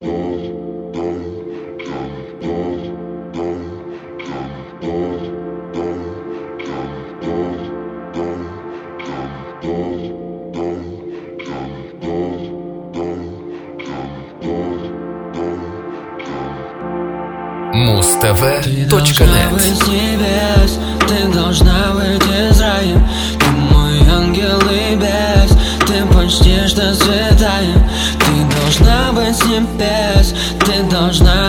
Муз-ТВ.нет. Ты должна быть из рая. Ты мой ангел и бес. Ты почти что святая. Ты должна быть с небес. Ты должна